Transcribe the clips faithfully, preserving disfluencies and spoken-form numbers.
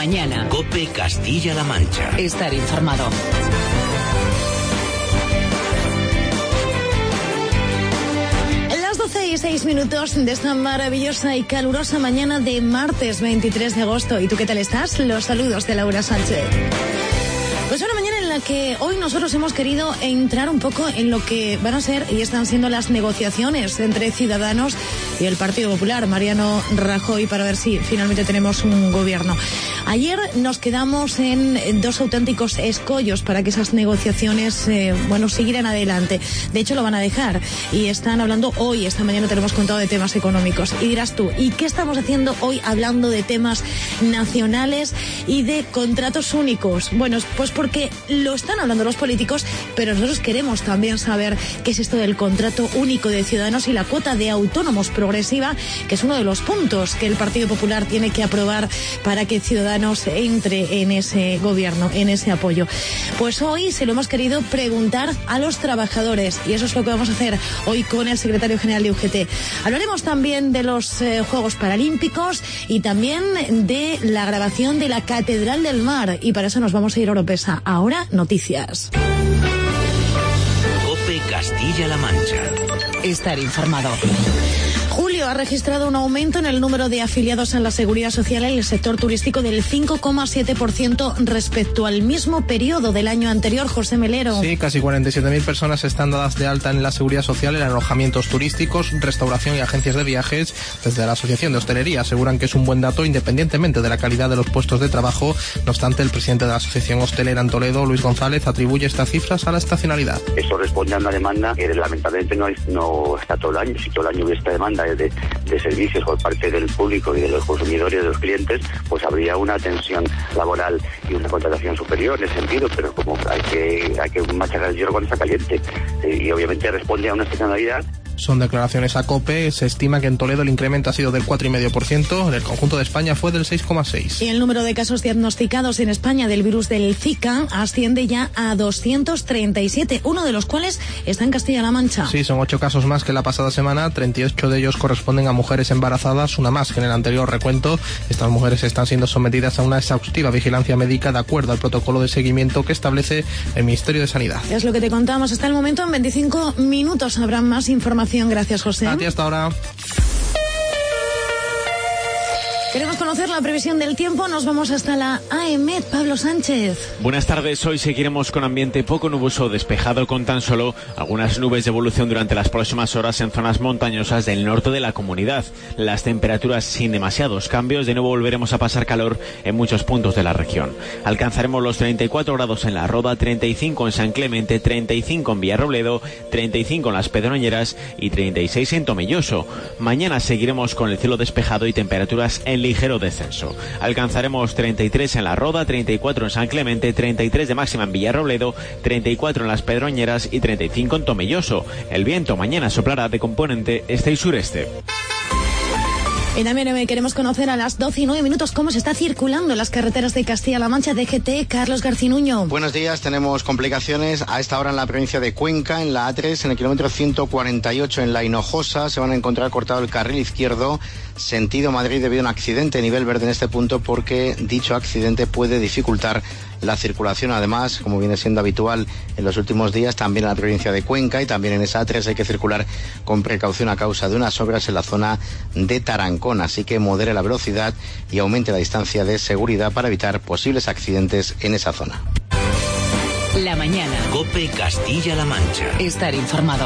mañana. COPE Castilla-La Mancha. Estar informado. Y seis minutos de esta maravillosa y calurosa mañana de martes veintitrés de agosto. ¿Y tú qué tal estás? Los saludos de Laura Sánchez. Pues una mañana en la que hoy nosotros hemos querido entrar un poco en lo que van a ser y están siendo las negociaciones entre Ciudadanos y el Partido Popular, Mariano Rajoy, para ver si finalmente tenemos un gobierno. Ayer nos quedamos en dos auténticos escollos para que esas negociaciones, eh, bueno, siguieran adelante. De hecho, lo van a dejar y están hablando hoy, esta mañana te lo hemos contado, de temas económicos. Y dirás tú, ¿y qué estamos haciendo hoy hablando de temas nacionales y de contratos únicos? Bueno, pues porque lo están hablando los políticos, pero nosotros queremos también saber qué es esto del contrato único de Ciudadanos y la cuota de autónomos progresiva, que es uno de los puntos que el Partido Popular tiene que aprobar para que Ciudadanos entre en ese gobierno, en ese apoyo. Pues hoy se lo hemos querido preguntar a los trabajadores y eso es lo que vamos a hacer hoy con el secretario general de U G T. Hablaremos también de los eh, Juegos Paralímpicos y también de la grabación de la Catedral del Mar, y para eso nos vamos a ir a Oropesa. Ahora, noticias. COPE Castilla-La Mancha. Estar informado. Julio ha registrado un aumento en el número de afiliados en la Seguridad Social en el sector turístico del cinco coma siete por ciento respecto al mismo periodo del año anterior. José Melero. Sí, casi cuarenta y siete mil personas están dadas de alta en la Seguridad Social en alojamientos turísticos, restauración y agencias de viajes. Desde la Asociación de Hostelería aseguran que es un buen dato independientemente de la calidad de los puestos de trabajo. No obstante, el presidente de la Asociación Hostelera en Toledo, Luis González, atribuye estas cifras a la estacionalidad. Eso responde a una demanda que lamentablemente no, es, no está todo el año. Si todo el año hubiera esta demanda de, de servicios por parte del público y de los consumidores y de los clientes, pues habría una tensión laboral y una contratación superior en ese sentido, pero como hay que hay que machacar el hierro cuando está caliente, eh, y obviamente responde a una estacionalidad. Son declaraciones a COPE. Se estima que en Toledo el incremento ha sido del cuatro coma cinco por ciento, en el conjunto de España fue del seis coma seis por ciento. Y el número de casos diagnosticados en España del virus del Zika asciende ya a doscientos treinta y siete, uno de los cuales está en Castilla-La Mancha. Sí, son ocho casos más que la pasada semana, treinta y ocho de ellos corresponden a mujeres embarazadas, una más que en el anterior recuento. Estas mujeres están siendo sometidas a una exhaustiva vigilancia médica de acuerdo al protocolo de seguimiento que establece el Ministerio de Sanidad. Es lo que te contamos hasta el momento. En veinticinco minutos habrá más información. Gracias, José. A ti hasta ahora. Queremos conocer la previsión del tiempo. Nos vamos hasta la A E M E D. Pablo Sánchez. Buenas tardes. Hoy seguiremos con ambiente poco nuboso, despejado, con tan solo algunas nubes de evolución durante las próximas horas en zonas montañosas del norte de la comunidad. Las temperaturas sin demasiados cambios. De nuevo volveremos a pasar calor en muchos puntos de la región. Alcanzaremos los treinta y cuatro grados en La Roda, treinta y cinco en San Clemente, treinta y cinco en Villarrobledo, treinta y cinco en Las Pedroñeras y treinta y seis en Tomelloso. Mañana seguiremos con el cielo despejado y temperaturas en ligero descenso. Alcanzaremos treinta y tres en La Roda, treinta y cuatro en San Clemente, treinta y tres de máxima en Villarrobledo, treinta y cuatro en Las Pedroñeras y treinta y cinco en Tomelloso. El viento mañana soplará de componente este y sureste. Y también queremos conocer a las doce y nueve minutos cómo se está circulando en las carreteras de Castilla-La Mancha. D G T, Carlos Garcinuño. Buenos días, tenemos complicaciones a esta hora en la provincia de Cuenca, en la A tres, en el kilómetro ciento cuarenta y ocho en La Hinojosa. Se van a encontrar cortado el carril izquierdo, sentido Madrid, debido a un accidente a nivel verde en este punto, porque dicho accidente puede dificultar la circulación. Además, como viene siendo habitual en los últimos días, también en la provincia de Cuenca y también en esa A tres hay que circular con precaución a causa de unas obras en la zona de Tarancón, así que modere la velocidad y aumente la distancia de seguridad para evitar posibles accidentes en esa zona. La mañana. COPE Castilla-La Mancha. Estar informado.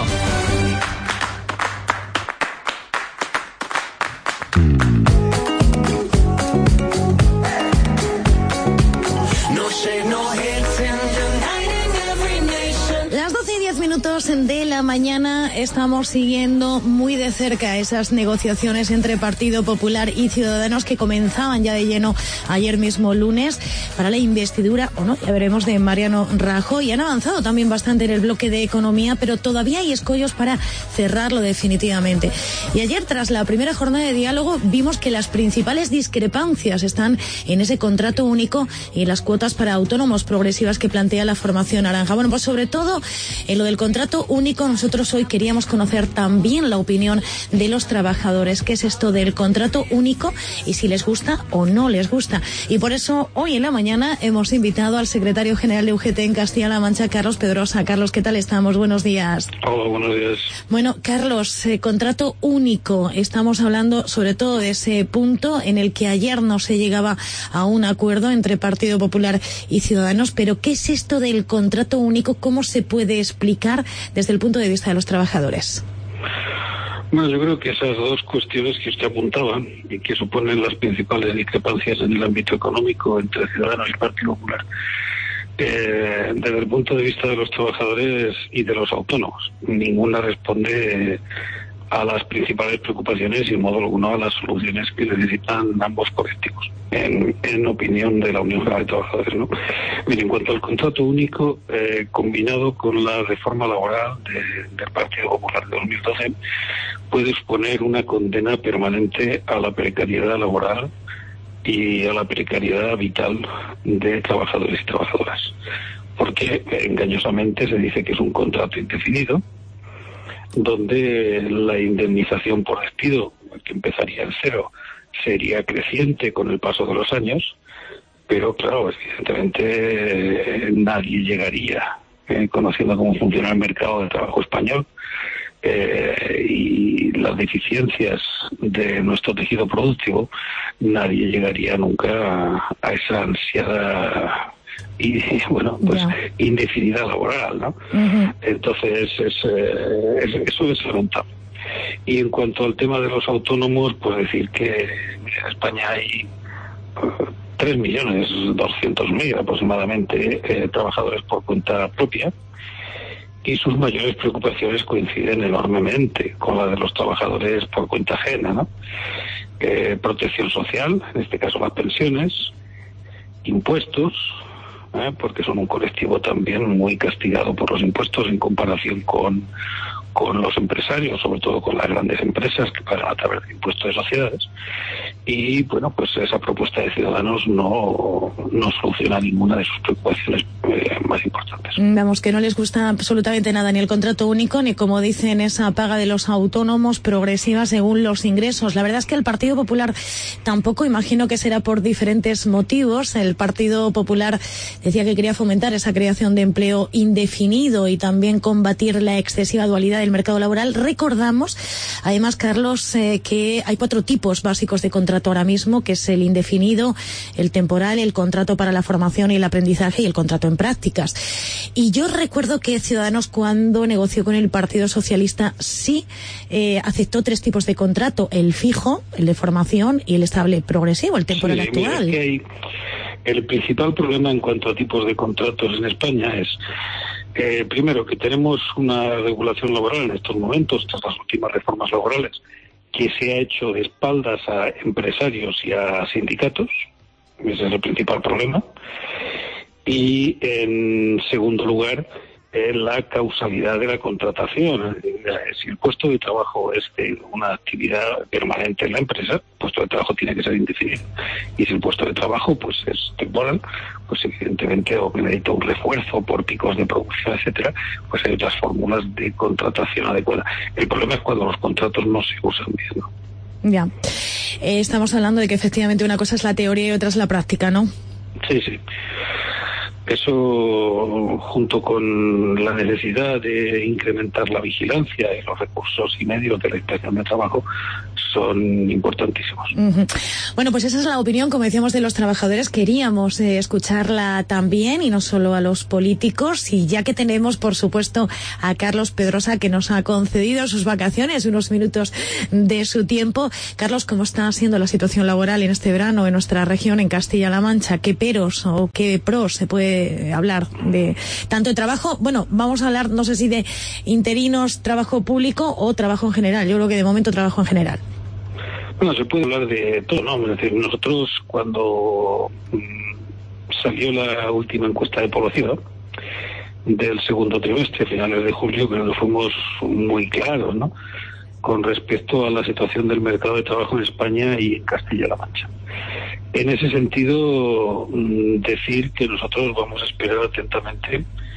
De la mañana estamos siguiendo muy de cerca esas negociaciones entre Partido Popular y Ciudadanos que comenzaban ya de lleno ayer mismo lunes para la investidura, o no, ya veremos, de Mariano Rajoy. Han avanzado también bastante en el bloque de economía, pero todavía hay escollos para cerrarlo definitivamente. Y ayer, tras la primera jornada de diálogo, vimos que las principales discrepancias están en ese contrato único y en las cuotas para autónomos progresivas que plantea la formación naranja. Bueno, pues sobre todo en lo del contrato único único. Nosotros hoy queríamos conocer también la opinión de los trabajadores. ¿Qué es esto del contrato único? Y si les gusta o no les gusta. Y por eso hoy en la mañana hemos invitado al secretario general de U G T en Castilla-La Mancha, Carlos Pedrosa. Carlos, ¿qué tal estamos? Buenos días. Hola, buenos días. Bueno, Carlos, eh, contrato único. Estamos hablando sobre todo de ese punto en el que ayer no se llegaba a un acuerdo entre Partido Popular y Ciudadanos. Pero ¿qué es esto del contrato único? ¿Cómo se puede explicar desde el punto de vista de los trabajadores? Bueno, yo creo que esas dos cuestiones que usted apuntaba y que suponen las principales discrepancias en el ámbito económico entre Ciudadanos y Partido Popular, eh, desde el punto de vista de los trabajadores y de los autónomos, ninguna responde a las principales preocupaciones y en modo alguno a las soluciones que necesitan ambos colectivos, en, en opinión de la Unión General de Trabajadores, ¿no? Mire, en cuanto al contrato único, eh, combinado con la reforma laboral de, del Partido Popular de dos mil doce, puede exponer una condena permanente a la precariedad laboral y a la precariedad vital de trabajadores y trabajadoras, porque engañosamente se dice que es un contrato indefinido, donde la indemnización por despido, que empezaría en cero, sería creciente con el paso de los años, pero claro, evidentemente eh, nadie llegaría, eh, conociendo cómo funciona el mercado de trabajo español eh, y las deficiencias de nuestro tejido productivo, nadie llegaría nunca a, a esa ansiada y bueno, pues yeah. indefinida laboral, ¿no? Uh-huh. Entonces es, eh, es, eso es lamentable. Y en cuanto al tema de los autónomos, pues decir que en España hay uh, tres millones doscientos mil aproximadamente eh, trabajadores por cuenta propia, y sus mayores preocupaciones coinciden enormemente con la de los trabajadores por cuenta ajena, ¿no? Eh, protección social, en este caso las pensiones, impuestos, ¿eh? porque son un colectivo también muy castigado por los impuestos en comparación con, con los empresarios, sobre todo con las grandes empresas que pagan a través de impuestos de sociedades. Y bueno, pues esa propuesta de Ciudadanos no, no soluciona ninguna de sus preocupaciones eh, más importantes. Vamos, que no les gusta absolutamente nada, ni el contrato único, ni como dicen esa paga de los autónomos progresiva según los ingresos. La verdad es que el Partido Popular tampoco, imagino que será por diferentes motivos. El Partido Popular decía que quería fomentar esa creación de empleo indefinido y también combatir la excesiva dualidad del mercado laboral. Recordamos, además, Carlos, eh, que hay cuatro tipos básicos de contrato ahora mismo, que es el indefinido, el temporal, el contrato para la formación y el aprendizaje y el contrato en prácticas. Y yo recuerdo que Ciudadanos, cuando negoció con el Partido Socialista, sí eh, aceptó tres tipos de contrato: el fijo, el de formación y el estable progresivo, el temporal sí, actual. Mira, que hay, el principal problema en cuanto a tipos de contratos en España es eh, primero que tenemos una regulación laboral en estos momentos, tras las últimas reformas laborales, que se ha hecho de espaldas a empresarios y a sindicatos. Ese es el principal problema. Y en segundo lugar, eh, la causalidad de la contratación. Si el puesto de trabajo es de una actividad permanente en la empresa, el puesto de trabajo tiene que ser indefinido. Y si el puesto de trabajo pues es temporal, pues evidentemente o necesita un refuerzo por picos de producción, etcétera, pues hay otras fórmulas de contratación adecuada. El problema es cuando los contratos no se usan bien, ¿no? Ya. Eh, estamos hablando de que efectivamente una cosa es la teoría y otra es la práctica, ¿no? Sí, sí. Eso, junto con la necesidad de incrementar la vigilancia y los recursos y medios de la Inspección de Trabajo, son importantísimos. Uh-huh. Bueno, pues esa es la opinión, como decíamos, de los trabajadores. Queríamos eh, escucharla también, y no solo a los políticos. Y ya que tenemos, por supuesto, a Carlos Pedrosa, que nos ha concedido sus vacaciones, unos minutos de su tiempo. Carlos, ¿cómo está siendo la situación laboral en este verano en nuestra región, en Castilla-La Mancha? ¿Qué peros o qué pros se puede hablar de tanto de trabajo? Bueno, vamos a hablar, no sé si de interinos, trabajo público o trabajo en general. Yo creo que de momento trabajo en general. Bueno, se puede hablar de todo, ¿no? Es decir, nosotros cuando mmm, salió la última encuesta de población del segundo trimestre, finales de julio, creo que fuimos muy claros, ¿no?, con respecto a la situación del mercado de trabajo en España y en Castilla-La Mancha. En ese sentido, mmm, decir que nosotros vamos a esperar atentamente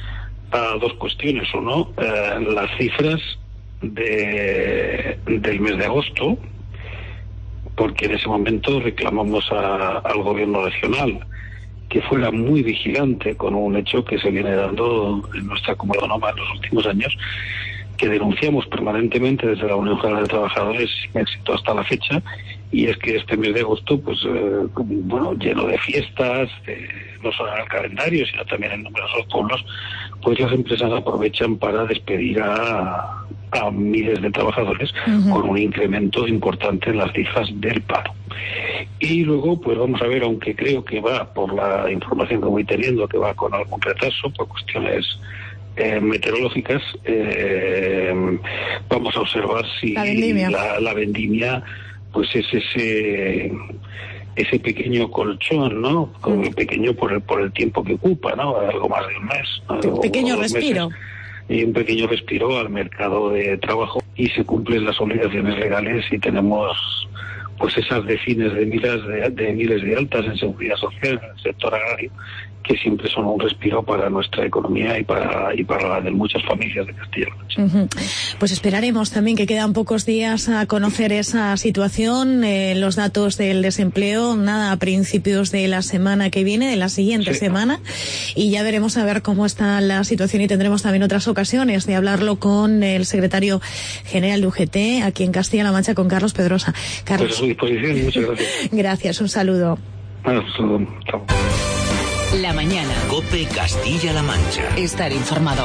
a dos cuestiones. Uno, eh, las cifras de, del mes de agosto, porque en ese momento reclamamos a, al gobierno regional que fuera muy vigilante con un hecho que se viene dando en nuestra comunidad autónoma en los últimos años, que denunciamos permanentemente desde la Unión General de Trabajadores sin éxito hasta la fecha, y es que este mes de agosto, pues eh, bueno, lleno de fiestas, eh, no solo en el calendario, sino también en numerosos pueblos, pues las empresas aprovechan para despedir a, a miles de trabajadores, uh-huh, con un incremento importante en las cifras del paro. Y luego, pues vamos a ver, aunque creo que va, por la información que voy teniendo, que va con algún retraso por cuestiones eh, meteorológicas, eh, vamos a observar si la vendimia, la, la vendimia pues es ese ese pequeño colchón, ¿no? Como mm. pequeño por el por el tiempo que ocupa, ¿no? Algo más de un mes, ¿no? Un pequeño respiro. Meses, y un pequeño respiro al mercado de trabajo, y se cumplen las obligaciones legales y tenemos pues esas decenas de miles de, de miles de altas en seguridad social en el sector agrario, que siempre son un respiro para nuestra economía y para y para la de muchas familias de Castilla-La Mancha. Uh-huh. Pues esperaremos también, que quedan pocos días a conocer esa situación, eh, los datos del desempleo, nada, a principios de la semana que viene, de la siguiente sí. semana, y ya veremos a ver cómo está la situación, y tendremos también otras ocasiones de hablarlo con el secretario general de U G T aquí en Castilla-La Mancha, con Carlos Pedrosa. Carlos. Pues a su disposición, muchas gracias. Gracias, un saludo. Bueno, un saludo. Chao. La mañana. COPE Castilla-La Mancha. Estar informado.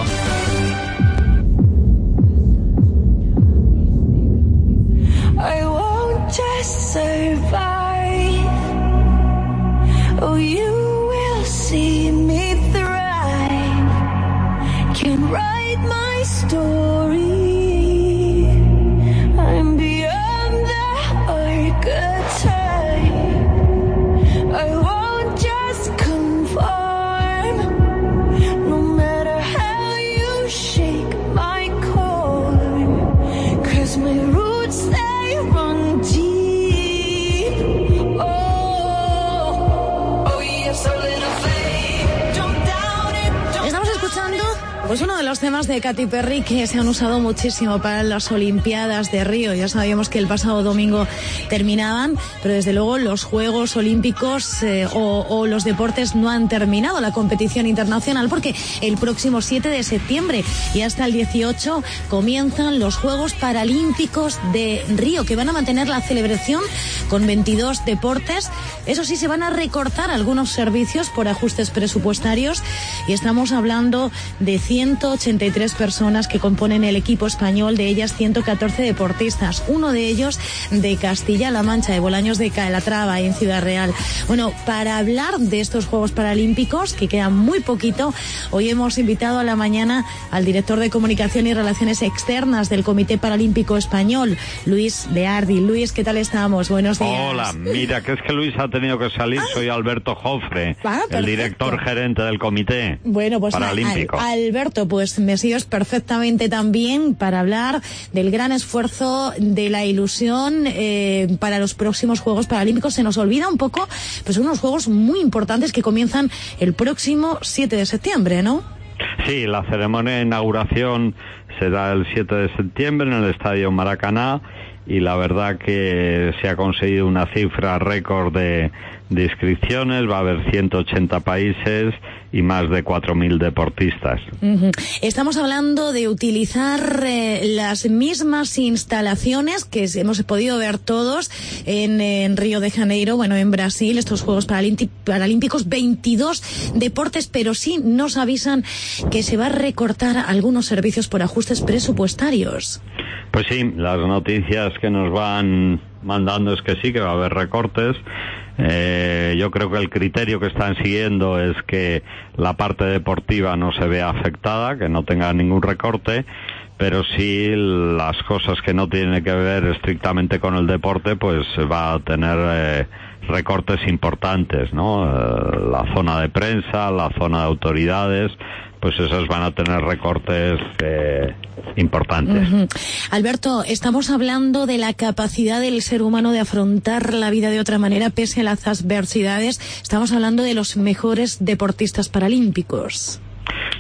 I won't just survive. Oh, you will see me thrive. Can write my story. I'm beyond the archetype. I won't just conform. No matter how you shake my core. 'Cause my roots, they run deep. Oh, oh yes, a little faith. Don't doubt it. Don't Estamos escuchando pues uno de los temas de Katy Perry que se han usado muchísimo para las Olimpiadas de Río. Ya sabíamos que el pasado domingo terminaban, pero desde luego los Juegos Olímpicos eh, o, o los deportes no han terminado, la competición internacional, porque el próximo siete de septiembre y hasta el dieciocho comienzan los Juegos Paralímpicos de Río, que van a mantener la celebración con veintidós deportes. Eso sí, se van a recortar algunos servicios por ajustes presupuestarios, y estamos hablando de ciento ochenta y tres personas que componen el equipo español, de ellas ciento catorce deportistas, uno de ellos de Castilla-La Mancha, de Bolaños de Calatrava, en Ciudad Real. Bueno, para hablar de estos Juegos Paralímpicos, que quedan muy poquito, hoy hemos invitado a la mañana al director de Comunicación y Relaciones Externas del Comité Paralímpico Español, Luis Leardi. Luis, ¿qué tal estamos? Buenos días. Hola, mira, que es que Luis ha tenido que salir, ah. soy Alberto Jofre, ah, el director gerente del Comité bueno, pues Paralímpico. Al, Alberto, pues me sigues perfectamente también para hablar del gran esfuerzo, de la ilusión eh, para los próximos Juegos Paralímpicos. Se nos olvida un poco, pues unos Juegos muy importantes que comienzan el próximo siete de septiembre, ¿no? Sí, la ceremonia de inauguración será el siete de septiembre en el Estadio Maracaná, y la verdad que se ha conseguido una cifra récord de, de inscripciones. Va a haber ciento ochenta países y más de cuatro mil deportistas. Uh-huh. Estamos hablando de utilizar eh, las mismas instalaciones que hemos podido ver todos en, en Río de Janeiro, bueno, en Brasil, estos Juegos Paralímpicos, veintidós deportes, pero sí nos avisan que se va a recortar algunos servicios por ajustes presupuestarios. Pues sí, las noticias que nos van mandando es que sí, que va a haber recortes. Eh, yo creo que el criterio que están siguiendo es que la parte deportiva no se vea afectada, que no tenga ningún recorte, pero sí las cosas que no tienen que ver estrictamente con el deporte, pues va a tener eh, recortes importantes, ¿no? Eh, la zona de prensa, la zona de autoridades, pues esos van a tener recortes eh, importantes. Uh-huh. Alberto, estamos hablando de la capacidad del ser humano de afrontar la vida de otra manera pese a las adversidades. Estamos hablando de los mejores deportistas paralímpicos.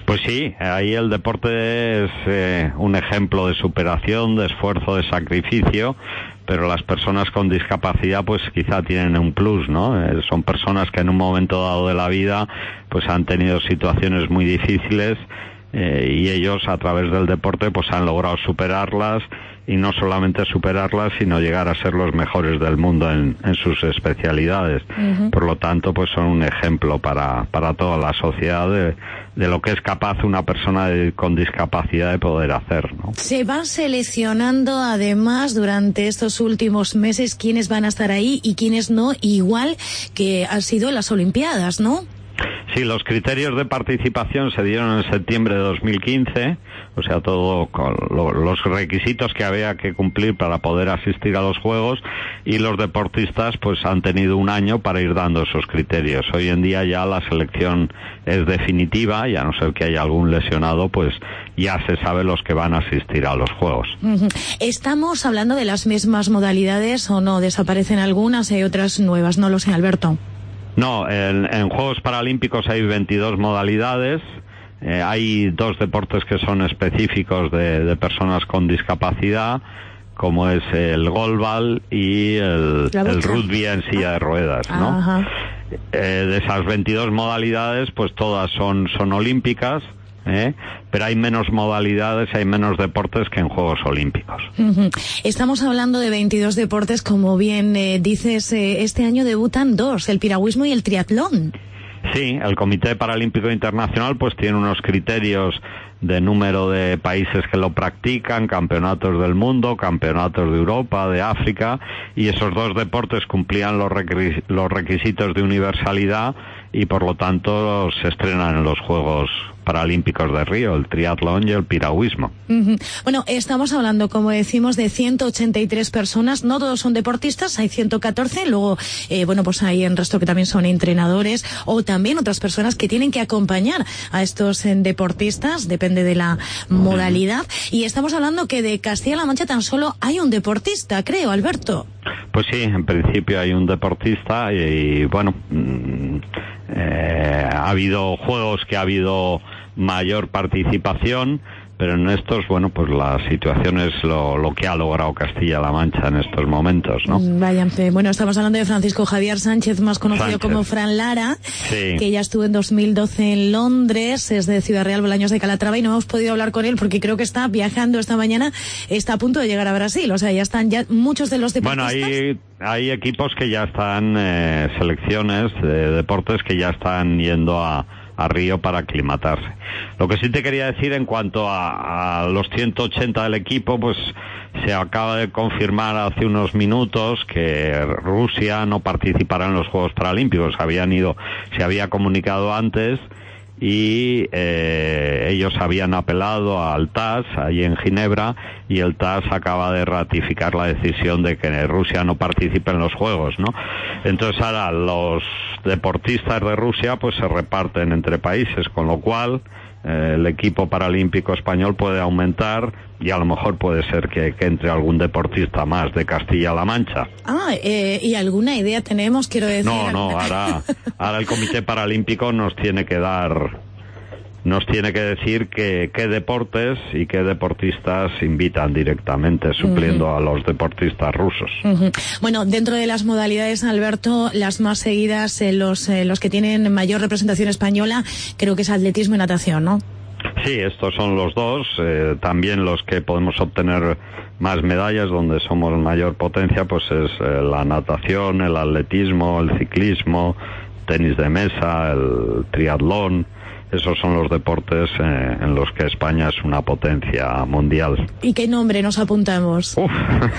Pues sí, ahí el deporte es eh, un ejemplo de superación, de esfuerzo, de sacrificio, pero las personas con discapacidad pues quizá tienen un plus, ¿no? Eh, son personas que en un momento dado de la vida pues han tenido situaciones muy difíciles eh, y ellos a través del deporte pues han logrado superarlas, y no solamente superarlas, sino llegar a ser los mejores del mundo en, en sus especialidades. Uh-huh. Por lo tanto, pues son un ejemplo para, para toda la sociedad de, de lo que es capaz una persona de, con discapacidad de poder hacer, ¿no? Se van seleccionando además durante estos últimos meses quiénes van a estar ahí y quiénes no, igual que han sido las Olimpiadas, ¿no? Sí, los criterios de participación se dieron en septiembre de dos mil quince, o sea, todo con lo, los requisitos que había que cumplir para poder asistir a los Juegos, y los deportistas pues han tenido un año para ir dando esos criterios. Hoy en día ya la selección es definitiva, y a no ser que haya algún lesionado, pues ya se sabe los que van a asistir a los Juegos. Uh-huh. ¿Estamos hablando de las mismas modalidades o no? ¿Desaparecen algunas y hay otras nuevas? No lo sé, Alberto. No, en, en Juegos Paralímpicos hay veintidós modalidades. Eh, hay dos deportes que son específicos de, de personas con discapacidad, como es el golbal y el, el rugby en silla de ruedas, ¿no? Ajá. Eh, de esas veintidós modalidades, pues todas son, son olímpicas, ¿eh? Pero hay menos modalidades, hay menos deportes que en Juegos Olímpicos. Uh-huh. Estamos hablando de veintidós deportes, como bien eh, dices, eh, este año debutan dos, el piragüismo y el triatlón. Sí, el Comité Paralímpico Internacional pues tiene unos criterios de número de países que lo practican, campeonatos del mundo, campeonatos de Europa, de África, y esos dos deportes cumplían los, requis- los requisitos de universalidad, y por lo tanto se estrenan en los Juegos Paralímpicos de Río, el triatlón y el piragüismo. Uh-huh. Bueno, estamos hablando, como decimos, de ciento ochenta y tres personas, no todos son deportistas, hay ciento catorce, luego, eh, bueno, pues hay el resto que también son entrenadores, o también otras personas que tienen que acompañar a estos eh, deportistas, depende de la modalidad, y estamos hablando que de Castilla-La Mancha tan solo hay un deportista, creo, Alberto. Pues sí, en principio hay un deportista, y, y bueno, mmm, eh, ha habido juegos que ha habido mayor participación, pero en estos, bueno, pues la situación es lo, lo que ha logrado Castilla-La Mancha en estos momentos, ¿no? Vaya, bueno, estamos hablando de Francisco Javier Sánchez, más conocido Sánchez. como Fran Lara, sí. que ya estuvo en dos mil doce en Londres, es de Ciudad Real, Bolaños de Calatrava, y no hemos podido hablar con él porque creo que está viajando esta mañana, está a punto de llegar a Brasil, o sea, ya están ya muchos de los deportistas. Bueno, hay, hay equipos que ya están, eh, selecciones de deportes que ya están yendo a a Río para aclimatarse. Lo que sí te quería decir en cuanto a, a los ciento ochenta del equipo, pues se acaba de confirmar hace unos minutos que Rusia no participará en los Juegos Paralímpicos. Habían ido, se había comunicado antes, y eh, ellos habían apelado al T A S allí en Ginebra, y el T A S acaba de ratificar la decisión de que Rusia no participe en los Juegos, ¿no? Entonces ahora los deportistas de Rusia pues se reparten entre países, con lo cual eh, el equipo paralímpico español puede aumentar, y a lo mejor puede ser que, que entre algún deportista más de Castilla-La Mancha. Ah, eh, ¿y alguna idea tenemos, quiero decir? No, no, ahora, ahora el Comité Paralímpico nos tiene que dar, nos tiene que decir que qué deportes y qué deportistas invitan directamente, supliendo uh-huh. a los deportistas rusos. Uh-huh. Bueno, dentro de las modalidades, Alberto, las más seguidas, eh, los, eh, los que tienen mayor representación española, creo que es atletismo y natación, ¿no? Sí, estos son los dos, eh, también los que podemos obtener más medallas, donde somos mayor potencia, pues es eh, la natación, el atletismo, el ciclismo, tenis de mesa, el triatlón. Esos son los deportes eh, en los que España es una potencia mundial. ¿Y qué nombre nos apuntamos? Uf.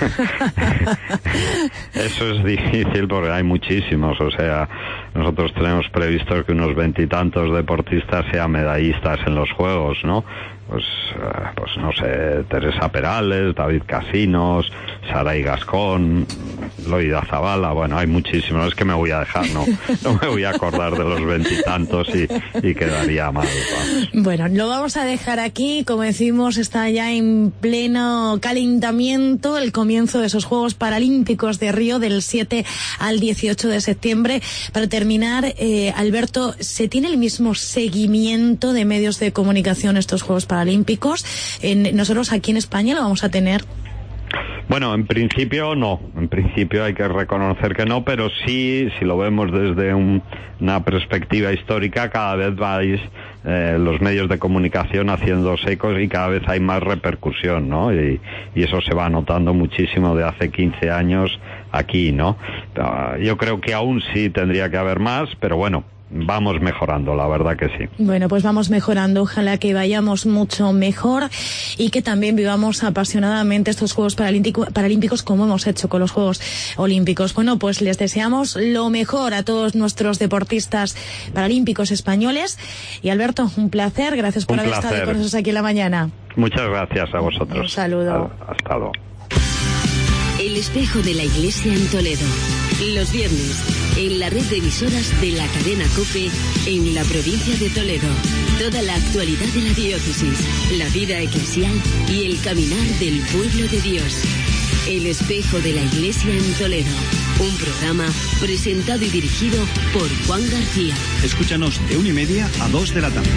Eso es difícil porque hay muchísimos. O sea, nosotros tenemos previsto que unos veintitantos deportistas sean medallistas en los Juegos, ¿no? pues, uh, pues no sé, Teresa Perales, David Casinos, Saray Gascón, Loida Zavala, bueno, hay muchísimos, es que me voy a dejar, no, no me voy a acordar de los veintitantos y, y quedaría mal. Vamos. Bueno, lo vamos a dejar aquí, como decimos, está ya en pleno calentamiento el comienzo de esos Juegos Paralímpicos de Río del siete al dieciocho de septiembre. Para terminar, eh, Alberto, ¿se tiene el mismo seguimiento de medios de comunicación estos Juegos Paralímpicos? En, nosotros aquí en España lo vamos a tener. Bueno, en principio no, en principio hay que reconocer que no, pero sí, si lo vemos desde un, una perspectiva histórica, cada vez vais eh, los medios de comunicación haciéndose ecos y cada vez hay más repercusión, ¿no? Y, y eso se va notando muchísimo de hace quince años aquí, ¿no? Uh, yo creo que aún sí tendría que haber más, pero bueno, vamos mejorando, la verdad que sí. Bueno, pues vamos mejorando, ojalá que vayamos mucho mejor y que también vivamos apasionadamente estos Juegos Paralímpico, Paralímpicos como hemos hecho con los Juegos Olímpicos. Bueno, pues les deseamos lo mejor a todos nuestros deportistas paralímpicos españoles. Y Alberto, un placer, gracias por un haber placer. estado con nosotros aquí en la mañana. Muchas gracias a vosotros. Un saludo. Hasta luego. El espejo de la iglesia en Toledo. Los viernes, en la red de emisoras de la cadena COPE, en la provincia de Toledo. Toda la actualidad de la diócesis, la vida eclesial y el caminar del pueblo de Dios. El espejo de la iglesia en Toledo. Un programa presentado y dirigido por Juan García. Escúchanos de una y media a dos de la tarde.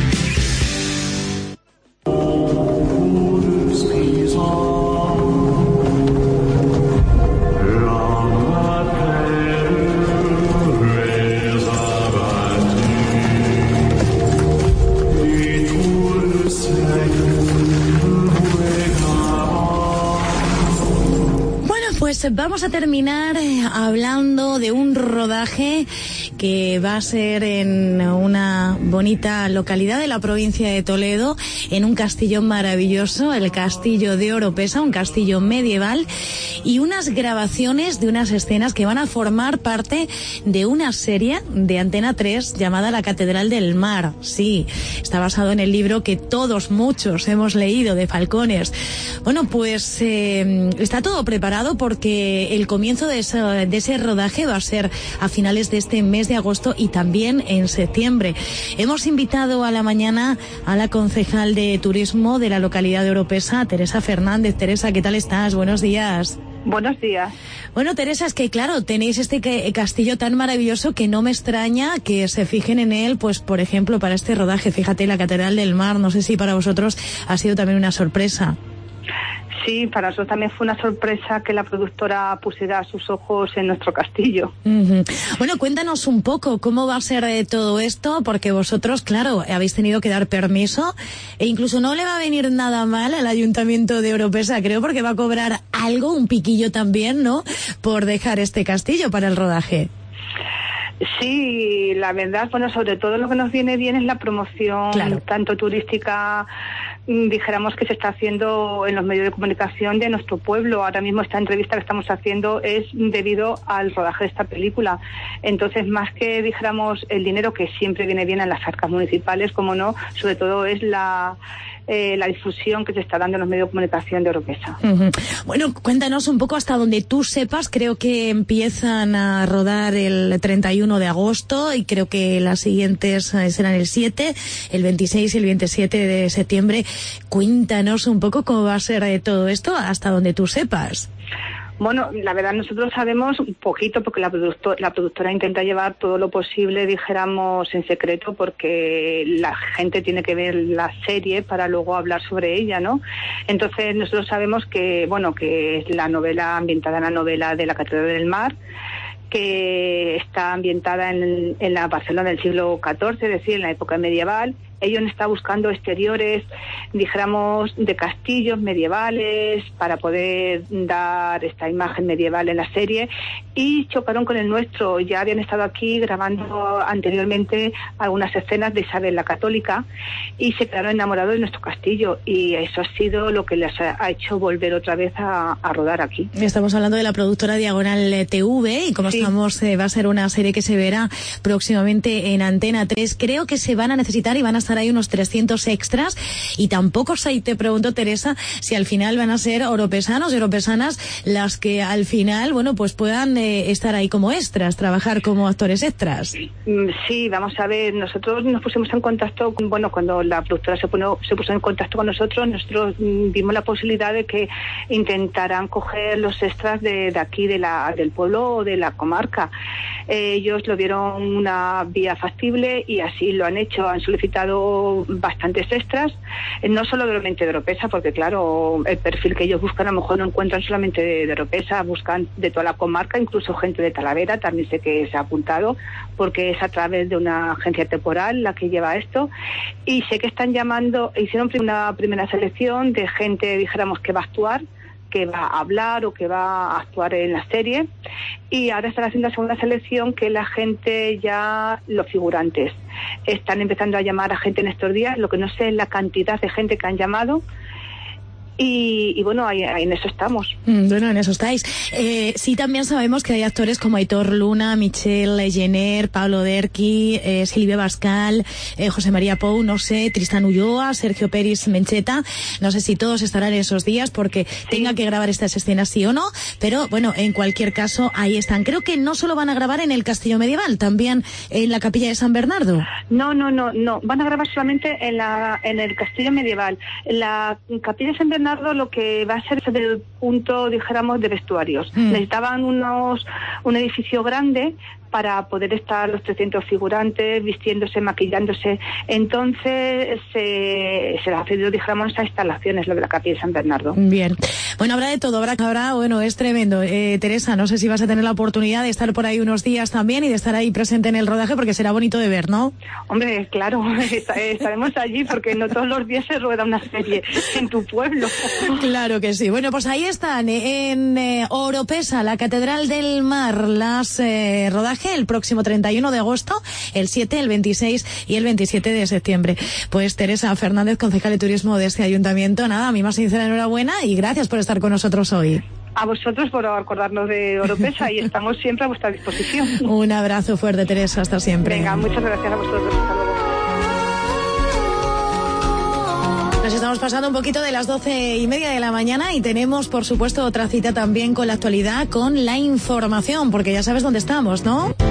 Pues vamos a terminar hablando de un rodaje que va a ser en una bonita localidad de la provincia de Toledo, en un castillo maravilloso, el Castillo de Oropesa, un castillo medieval, y unas grabaciones de unas escenas que van a formar parte de una serie de Antena tres llamada La Catedral del Mar. Sí, está basado en el libro que todos, muchos, hemos leído de Falcones. Bueno, pues eh, está todo preparado porque el comienzo de ese, de ese rodaje va a ser a finales de este mes de agosto y también en septiembre. Hemos invitado a la mañana a la concejal de turismo de la localidad de Oropesa, Teresa Fernández. Teresa, ¿qué tal estás? Buenos días. Buenos días. Bueno, Teresa, es que claro, tenéis este castillo tan maravilloso que no me extraña que se fijen en él, pues por ejemplo, para este rodaje. Fíjate, la Catedral del Mar, no sé si para vosotros ha sido también una sorpresa. Sí, para nosotros también fue una sorpresa que la productora pusiera sus ojos en nuestro castillo. Uh-huh. Bueno, cuéntanos un poco cómo va a ser eh, todo esto, porque vosotros, claro, habéis tenido que dar permiso e incluso no le va a venir nada mal al Ayuntamiento de Oropesa, creo, porque va a cobrar algo, un piquillo también, ¿no?, por dejar este castillo para el rodaje. Sí, la verdad, bueno, sobre todo lo que nos viene bien es la promoción, claro, tanto turística, dijéramos, que se está haciendo en los medios de comunicación de nuestro pueblo. Ahora mismo esta entrevista que estamos haciendo es debido al rodaje de esta película. Entonces, más que, dijéramos, el dinero, que siempre viene bien en las arcas municipales, como no, sobre todo es la... Eh, la difusión que se está dando en los medios de comunicación de Oropesa. Uh-huh. Bueno, cuéntanos un poco hasta donde tú sepas. Creo que empiezan a rodar el treinta y uno de agosto y creo que las siguientes serán el siete, el veintiséis y el veintisiete de septiembre. Cuéntanos un poco cómo va a ser eh, todo esto hasta donde tú sepas. Bueno, la verdad nosotros sabemos un poquito porque la, productor, la productora intenta llevar todo lo posible, dijéramos, en secreto, porque la gente tiene que ver la serie para luego hablar sobre ella, ¿no? Entonces nosotros sabemos que, bueno, que es la novela ambientada en la novela de la Catedral del Mar, que está ambientada en, en la Barcelona del siglo catorce, es decir, en la época medieval. Ellos están buscando exteriores, dijéramos, de castillos medievales para poder dar esta imagen medieval en la serie, y chocaron con el nuestro. Ya habían estado aquí grabando anteriormente algunas escenas de Isabel la Católica y se quedaron enamorados de nuestro castillo, y eso ha sido lo que les ha hecho volver otra vez a, a rodar aquí. Estamos hablando de la productora Diagonal T V y como sí. estamos, eh, va a ser una serie que se verá próximamente en Antena tres. Creo que se van a necesitar y van a estar estar ahí unos trescientos extras, y tampoco sé, te pregunto, Teresa, si al final van a ser oropesanos y oropesanas las que al final, bueno, pues puedan eh, estar ahí como extras, trabajar como actores extras. Sí, vamos a ver, nosotros nos pusimos en contacto, con, bueno, cuando la productora se, puno, se puso en contacto con nosotros, nosotros mm, vimos la posibilidad de que intentaran coger los extras de, de aquí, de la, del pueblo o de la comarca. Eh, ellos lo vieron una vía factible y así lo han hecho, han solicitado bastantes extras, eh, no solamente de Oropesa, porque claro, el perfil que ellos buscan a lo mejor no encuentran solamente de, de Oropesa, buscan de toda la comarca, incluso gente de Talavera, también sé que se ha apuntado, porque es a través de una agencia temporal la que lleva esto, y sé que están llamando, hicieron una primera selección de gente, dijéramos, que va a actuar, que va a hablar o que va a actuar en la serie, y ahora están haciendo la segunda selección, que la gente ya, los figurantes, están empezando a llamar a gente en estos días, lo que no sé es la cantidad de gente que han llamado. Y, y bueno, ahí, ahí en eso estamos. Mm, bueno, en eso estáis. Eh, sí, también sabemos que hay actores como Aitor Luna, Michelle Jenner, Pablo Derqui, eh, Silvia Bascal, eh, José María Pou, no sé, Tristán Ulloa, Sergio Peris Mencheta. No sé si todos estarán esos días porque sí. tengan que grabar estas escenas sí o no, pero bueno, en cualquier caso, ahí están. Creo que no solo van a grabar en el Castillo Medieval, también en la Capilla de San Bernardo. No, no, no, no. Van a grabar solamente en la en el Castillo Medieval. En la Capilla de San Bernardo lo que va a ser desde el punto, dijéramos, de vestuarios. Mm. Necesitaban unos un edificio grande para poder estar los trescientos figurantes vistiéndose, maquillándose. Entonces se, se ha pedido, dijéramos, esas instalaciones, lo de la Capilla de San Bernardo. Bien. Bueno, habrá de todo, habrá, habrá, bueno, es tremendo. Eh, Teresa, no sé si vas a tener la oportunidad de estar por ahí unos días también y de estar ahí presente en el rodaje, porque será bonito de ver, ¿no? Hombre, claro, estaremos allí porque no todos los días se rueda una serie en tu pueblo. Claro que sí. Bueno, pues ahí están, en eh, Oropesa, la Catedral del Mar, las eh, rodajes el próximo treinta y uno de agosto, el siete, el veintiséis y el veintisiete de septiembre. Pues Teresa Fernández, concejal de turismo de este ayuntamiento, nada, mi más sincera enhorabuena y gracias por estar con nosotros hoy. A vosotros por acordarnos de Oropesa y estamos siempre a vuestra disposición. Un abrazo fuerte, Teresa, hasta siempre. Venga, muchas gracias a vosotros. Hasta luego. Nos estamos pasando un poquito de las doce y media de la mañana y tenemos, por supuesto, otra cita también con la actualidad, con la información, porque ya sabes dónde estamos, ¿no?